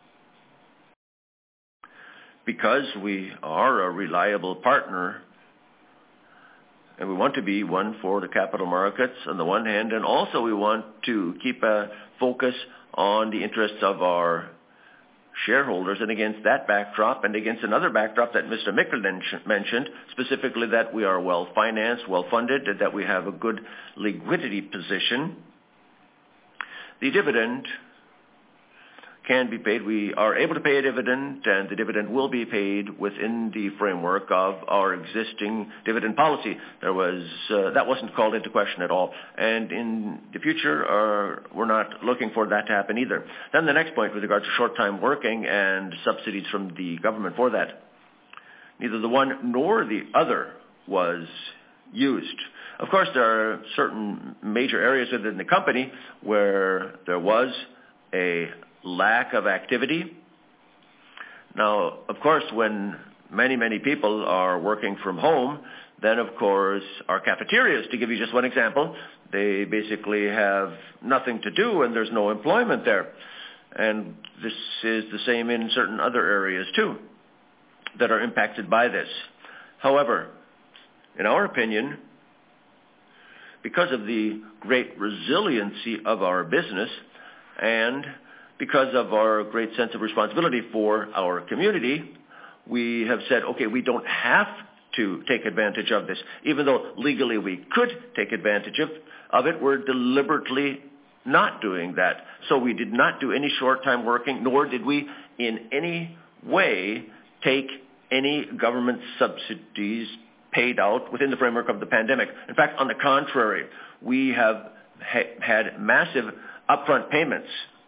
[SPEAKER 1] because we are a reliable partner, and we want to be one for the capital markets on the one hand, and also we want to keep a focus on the interests of our shareholders, and against that backdrop and against another backdrop that Mister Mikkel mentioned, specifically that we are well-financed, well-funded, that we have a good liquidity position, the dividend can be paid. We are able to pay a dividend, and the dividend will be paid within the framework of our existing dividend policy. There was uh, that wasn't called into question at all, and in the future, uh, we're not looking for that to happen either. Then the next point with regard to short-time working and subsidies from the government for that. Neither the one nor the other was used. Of course, there are certain major areas within the company where there was a lack of activity. Now, of course, when many, many people are working from home, then, of course, our cafeterias, to give you just one example, they basically have nothing to do and there's no employment there. And this is the same in certain other areas, too, that are impacted by this. However, in our opinion, because of the great resiliency of our business and because of our great sense of responsibility for our community, we have said, okay, we don't have to take advantage of this. Even though legally we could take advantage of, of it, we're deliberately not doing that. So we did not do any short-time working, nor did we in any way take any government subsidies paid out within the framework of the pandemic. In fact, on the contrary, we have ha- had massive upfront payments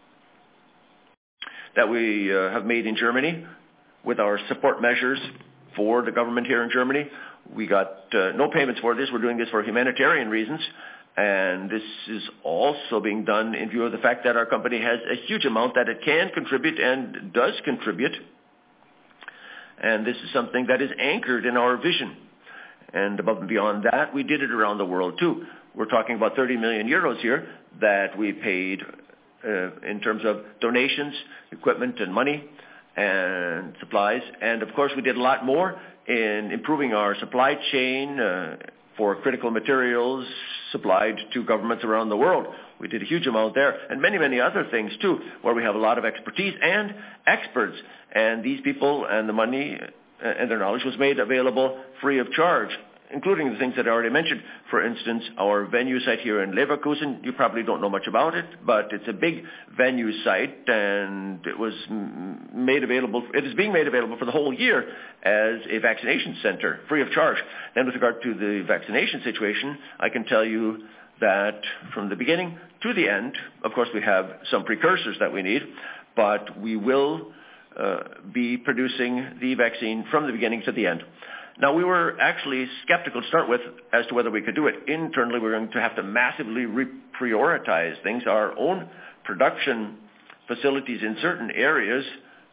[SPEAKER 1] that we uh, have made in Germany with our support measures for the government here in Germany. We got uh, no payments for this. We're doing this for humanitarian reasons. And this is also being done in view of the fact that our company has a huge amount that it can contribute and does contribute. And this is something that is anchored in our vision. And above and beyond that, we did it around the world too. We're talking about thirty million euros here that we paid Uh, in terms of donations, equipment, and money. and supplies. And of course, we did a lot more in improving our supply chain uh, for critical materials supplied to governments around the world. We did a huge amount there, and many, many other things too, where we have a lot of expertise and experts. And these people and the money and their knowledge was made available free of charge, including the things that I already mentioned. For instance, our venue site here in Leverkusen, you probably don't know much about it, but it's a big venue site, and it was made available, it is being made available for the whole year as a vaccination center, free of charge. And with regard to the vaccination situation, I can tell you that from the beginning to the end, of course we have some precursors that we need, but we will uh, be producing the vaccine from the beginning to the end. Now, we were actually skeptical to start with as to whether we could do it. Internally, we're going to have to massively reprioritize things. Our own production facilities in certain areas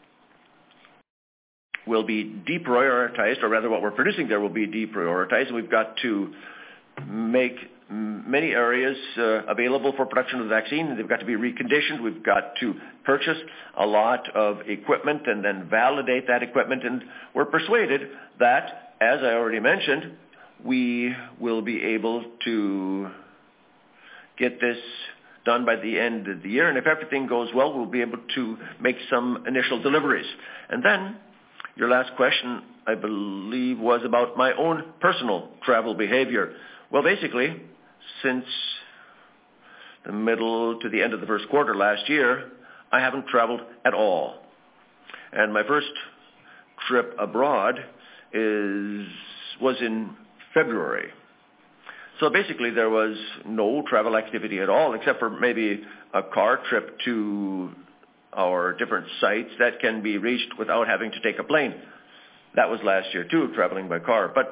[SPEAKER 1] will be deprioritized, or rather what we're producing there will be deprioritized, and we've got to make many areas uh, available for production of the vaccine. They've got to be reconditioned. We've got to purchase a lot of equipment and then validate that equipment, and we're persuaded that, as I already mentioned, we will be able to get this done by the end of the year, and if everything goes well, we'll be able to make some initial deliveries. And then, your last question, I believe, was about my own personal travel behavior. Well, basically, since the middle to the end of the first quarter last year, I haven't traveled at all. And my first trip abroad is was in February. So basically there was no travel activity at all, except for maybe a car trip to our different sites that can be reached without having to take a plane. That was last year too, traveling by car. But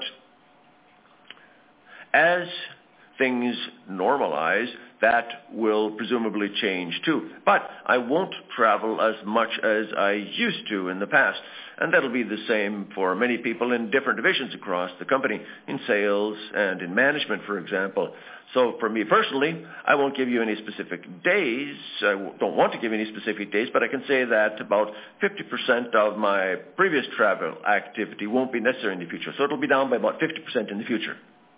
[SPEAKER 1] as things normalize, that will presumably change too. But I won't travel as much as I used to in the past. And that'll be the same for many people in different divisions across the company, in sales and in management, for example. So for me personally, I won't give you any specific days. I don't want to give you any specific days, but I can say that about fifty percent of my previous travel activity won't be necessary in the future. So it'll be down by about fifty percent in the future.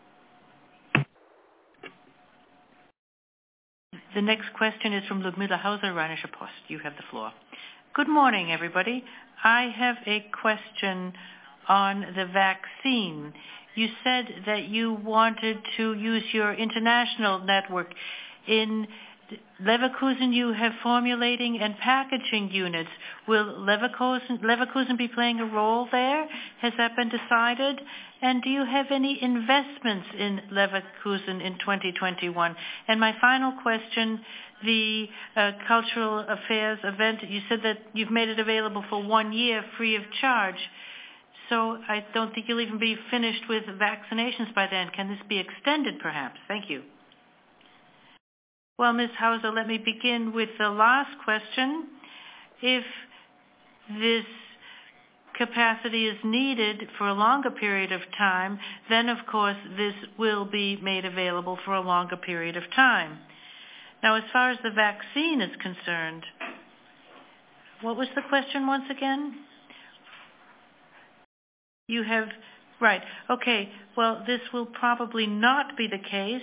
[SPEAKER 2] The next question is from Ludmilla Hauser, Rheinische Post. You have the floor. Good morning, everybody. I have a question on the vaccine. You said that you wanted to use your international network. In Leverkusen, you have formulating and packaging units. Will Leverkusen, Leverkusen be playing a role there? Has that been decided? And do you have any investments in Leverkusen in twenty twenty-one? And my final question, the uh, cultural affairs event, you said that you've made it available for one year free of charge. So I don't think you'll even be finished with vaccinations by then. Can this be extended, perhaps? Thank you. Well, Miz Hauser, let me begin with the last question. If this capacity is needed for a longer period of time, then of course this will be made available for a longer period of time. Now, as far as the vaccine is concerned, what was the question once again? You have, right, okay, well, this will probably not be the case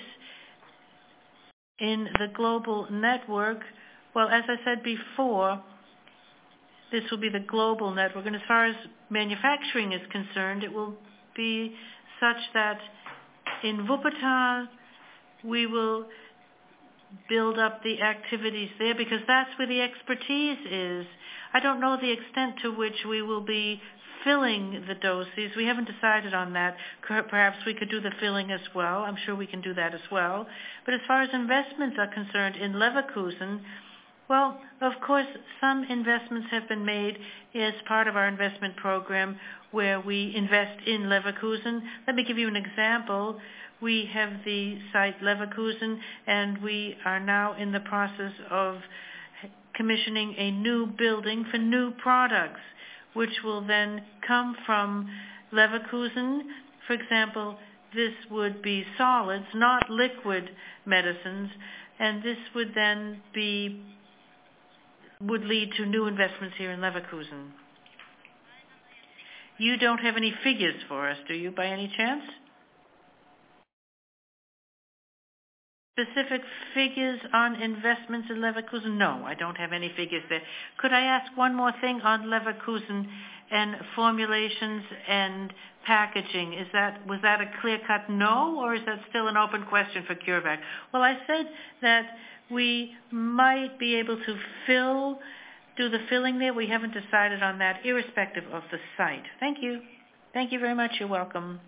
[SPEAKER 2] in the global network. Well, as I said before, this will be the global network, and as far as manufacturing is concerned, it will be such that in Wuppertal we will build up the activities there because that's where the expertise is. I don't know the extent to which we will be filling the doses. We haven't decided on that. Perhaps we could do the filling as well. I'm sure we can do that as well. But as far as investments are concerned in Leverkusen, well, of course, some investments have been made as part of our investment program where we invest in Leverkusen. Let me give you an example. We have the site Leverkusen, and we are now in the process of commissioning a new building for new products, which will then come from Leverkusen. For example, this would be solids, not liquid medicines, and this would then be would lead to new investments here in Leverkusen. You don't have any figures for us, do you, by any chance? Specific figures on investments in Leverkusen? No, I don't have any figures there. Could I ask one more thing on Leverkusen and formulations and packaging? Is that was that a clear-cut no, or is that still an open question for CureVac? Well, I said that we might be able to fill, do the filling there. We haven't decided on that, irrespective of the site. Thank you. Thank you very much. You're welcome.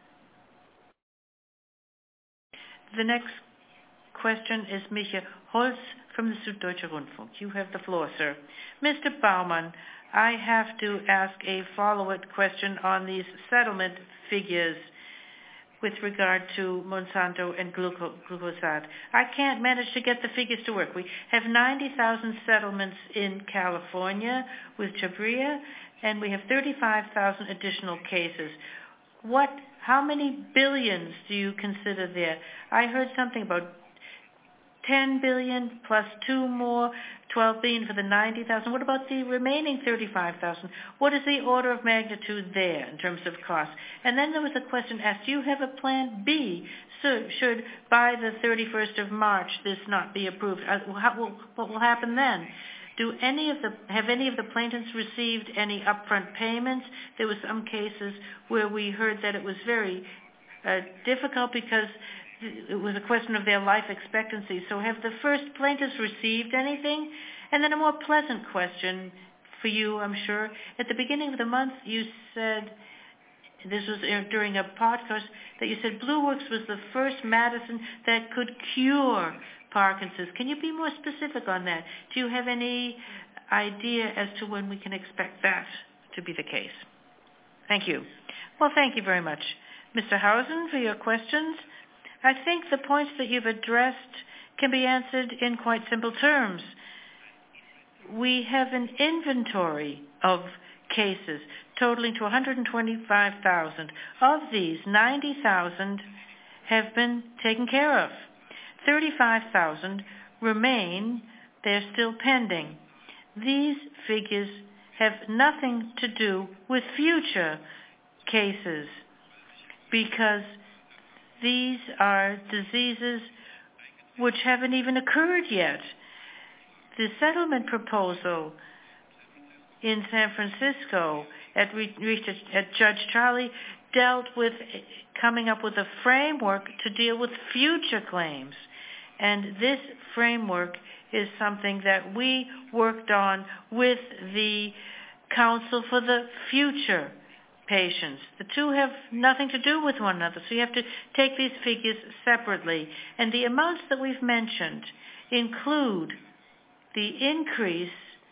[SPEAKER 2] The next question is Michael Holz from the Süddeutsche Rundfunk. You have the floor, sir. Mister Baumann, I have to ask a follow-up question on these settlement figures with regard to Monsanto and glyphosate. I can't manage to get the figures to work. We have ninety thousand settlements in California with Jabria, and we have thirty-five thousand additional cases. What, how many billions do you consider there? I heard something about ten billion plus two more, twelve billion for the ninety thousand. What about the remaining thirty-five thousand? What is the order of magnitude there in terms of cost? And then there was a question asked, do you have a plan B? So should by the thirty-first of March this not be approved? Uh, how, what will happen then? Do any of the, have any of the plaintiffs received any upfront payments? There were some cases where we heard that it was very uh, difficult because it was a question of their life expectancy. So have the first plaintiffs received anything? And then a more pleasant question for you, I'm sure. At the beginning of the month, you said, this was during a podcast, that you said BlueWorks was the first medicine that could cure Parkinson's. Can you be more specific on that? Do you have any idea as to when we can expect that to be the case? Thank you. Well, thank you very much, Mister Hausen, for your questions. I think the points that you've addressed can be answered in quite simple terms. We have an inventory of cases totaling to one hundred twenty-five thousand. Of these, ninety thousand have been taken care of. thirty-five thousand remain, they're still pending. These figures have nothing to do with future cases because these are diseases which haven't even occurred yet. The settlement proposal in San Francisco at, reached at Judge Charlie dealt with coming up with a framework to deal with future claims. And this framework is something that we worked on with the Council for the Future Patients. The two have nothing to do with one another, so you have to take these figures separately. And the amounts that we've mentioned include the increase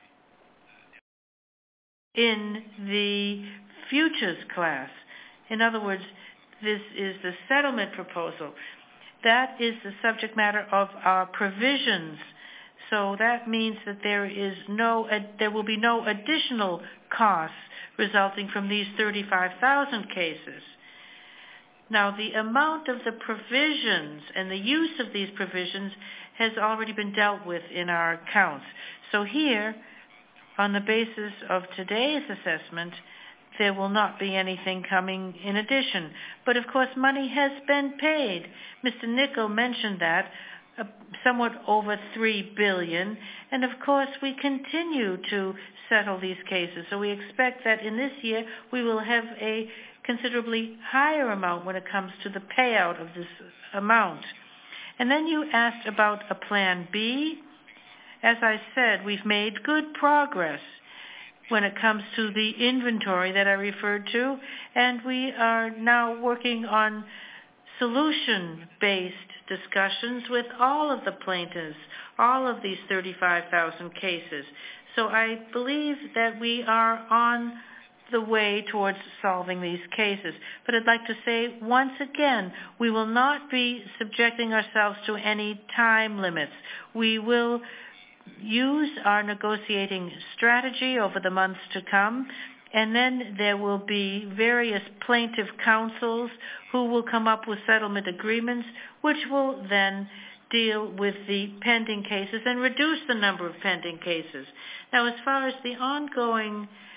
[SPEAKER 2] in the futures class. In other words, this is the settlement proposal. That is the subject matter of our provisions. So that means that there is no, uh, there will be no additional costs resulting from these thirty-five thousand cases. Now, the amount of the provisions and the use of these provisions has already been dealt with in our accounts. So here, on the basis of today's assessment, there will not be anything coming in addition. But of course, money has been paid. Mister Nickel mentioned that, uh, somewhat over three billion dollars. And of course, we continue to settle these cases. So we expect that in this year, we will have a considerably higher amount when it comes to the payout of this amount. And then you asked about a plan B. As I said, we've made good progress when it comes to the inventory that I referred to, and we are now working on solution-based discussions with all of the plaintiffs, all of these thirty-five thousand cases. So I believe that we are on the way towards solving these cases. But I'd like to say once again, we will not be subjecting ourselves to any time limits. We will use our negotiating strategy over the months to come, and then there will be various plaintiff councils who will come up with settlement agreements, which will then deal with the pending cases and reduce the number of pending cases. Now, as far as the ongoing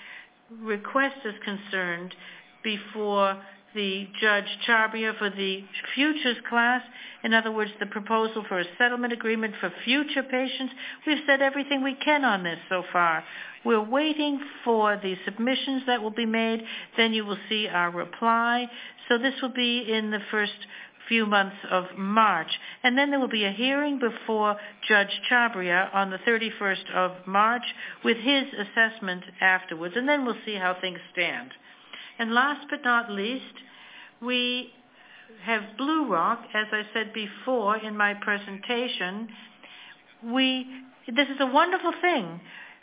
[SPEAKER 2] request is concerned before the Judge Chhabria for the futures class, in other words, the proposal for a settlement agreement for future patients, we've said everything we can on this so far. We're waiting for the submissions that will be made. Then you will see our reply. So this will be in the first few months of March. And then there will be a hearing before Judge Chhabria on the thirty-first of March with his assessment afterwards. And then we'll see how things stand. And last but not least, we have BlueRock, as I said before in my presentation. We, this is a wonderful thing.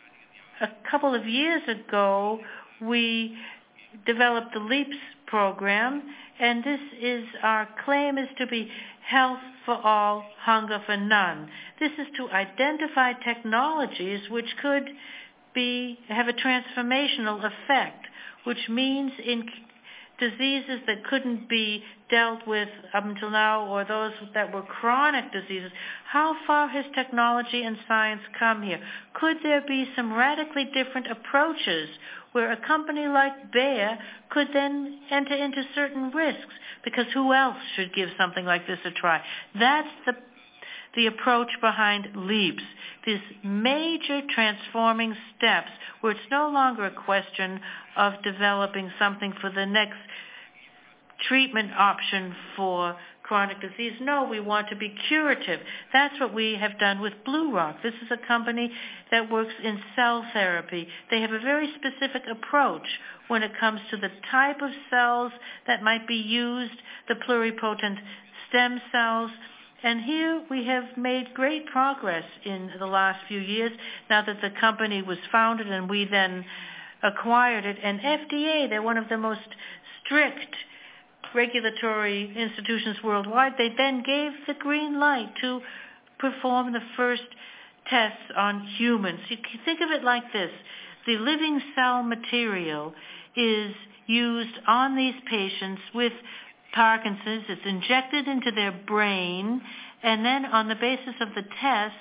[SPEAKER 2] A couple of years ago, we developed the LEAPS program, and this is, our claim is to be health for all, hunger for none. This is to identify technologies which could be, have a transformational effect, which means in diseases that couldn't be dealt with up until now, or those that were chronic diseases, how far has technology and science come here? Could there be some radically different approaches where a company like Bayer could then enter into certain risks? Because who else should give something like this a try? That's the the approach behind LEAPS, these major transforming steps where it's no longer a question of developing something for the next treatment option for chronic disease. No, we want to be curative. That's what we have done with BlueRock. This is a company that works in cell therapy. They have a very specific approach when it comes to the type of cells that might be used, the pluripotent stem cells. And here we have made great progress in the last few years, now that the company was founded and we then acquired it. And F D A, they're one of the most strict regulatory institutions worldwide. They then gave the green light to perform the first tests on humans. You can think of it like this. The living cell material is used on these patients with Parkinson's. It's injected into their brain, and then on the basis of the tests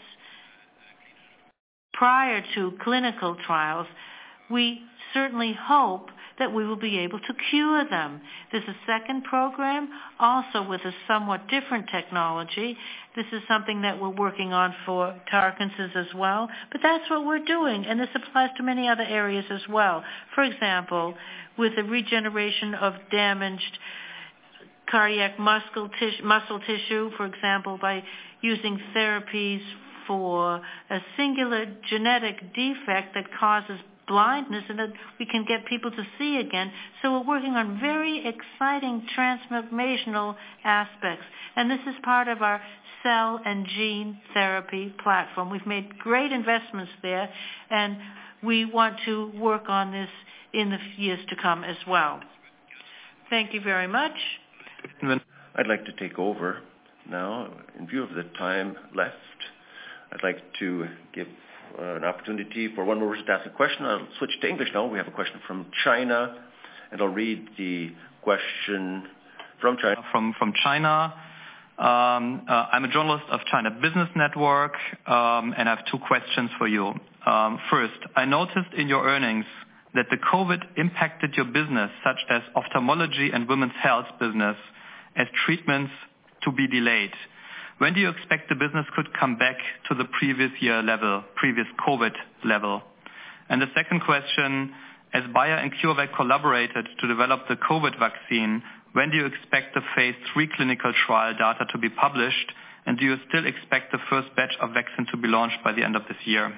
[SPEAKER 2] prior to clinical trials, we certainly hope that we will be able to cure them. There's a second program, also with a somewhat different technology. This is something that we're working on for Parkinson's as well, but that's what we're doing, and this applies to many other areas as well. For example, with the regeneration of damaged cardiac muscle tissue, muscle tissue, for example, by using therapies for a singular genetic defect that causes blindness, and that we can get people to see again. So we're working on very exciting transformational aspects. And this is part of our cell and gene therapy platform. We've made great investments there, and we want to work on this in the years to come as well. Thank you very much.
[SPEAKER 1] I'd like to take over now. In view of the time left, I'd like to give uh, an opportunity for one more person to ask a question. I'll switch to English now. We have a question from China, and I'll read the question from China.
[SPEAKER 5] From, from China. Um, uh, I'm a journalist of China Business Network, um, and I have two questions for you. Um, first, I noticed in your earnings that the COVID impacted your business, such as ophthalmology and women's health business, as treatments to be delayed. When do you expect the business could come back to the previous year level, previous COVID level? And the second question, as Bayer and CureVac collaborated to develop the COVID vaccine, when do you expect the phase three clinical trial data to be published? And do you still expect the first batch of vaccine to be launched by the end of this year?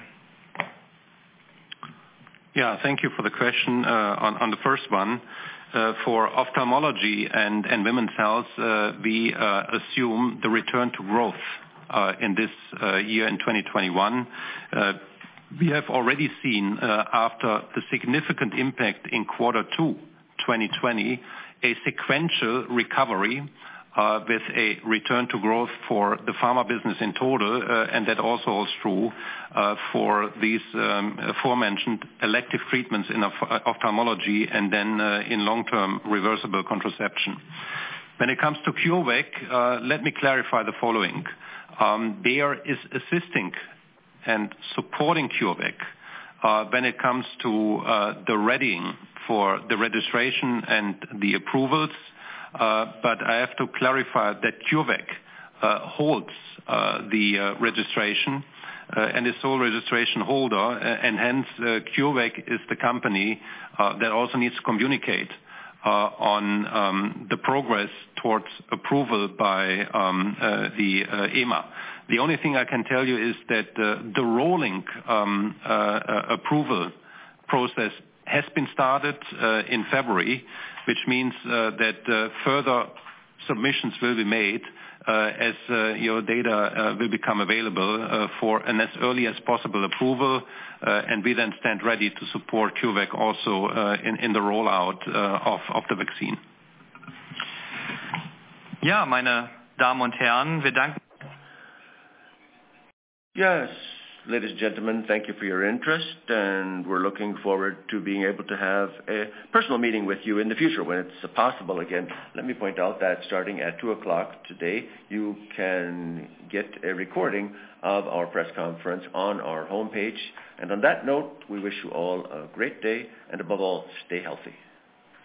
[SPEAKER 4] Yeah, thank you for the question. Uh, on, on the first one, uh, for ophthalmology and, and women's health, uh, we uh, assume the return to growth uh, in this uh, year in twenty twenty-one. Uh, we have already seen, uh, after the significant impact in quarter two twenty twenty, a sequential recovery Uh, with a return to growth for the pharma business in total, uh, and that also holds true uh, for these um, aforementioned elective treatments in ophthalmology and then uh, in long-term reversible contraception. When it comes to CureVac, uh, let me clarify the following. Um, Bayer is assisting and supporting CureVac uh, when it comes to uh, the readying for the registration and the approvals. Uh, but I have to clarify that CureVac uh, holds uh, the uh, registration uh, and is sole registration holder, uh, and hence uh, CureVac is the company uh, that also needs to communicate uh, on um, the progress towards approval by um, uh, the uh, E M A. The only thing I can tell you is that uh, the rolling um, uh, uh, approval process has been started uh, in February, which means uh, that uh, further submissions will be made uh, as uh, your data uh, will become available uh, for an as early as possible approval, uh, and we then stand ready to support CureVac also uh, in, in the rollout uh, of, of the vaccine.
[SPEAKER 5] Ja, meine Damen und Herren, wir danken.
[SPEAKER 1] Yes, ladies and gentlemen, thank you for your interest, and we're looking forward to being able to have a personal meeting with you in the future when it's possible again. Let me point out that starting at two o'clock today, you can get a recording of our press conference on our homepage. And on that note, we wish you all a great day, and above all, stay healthy.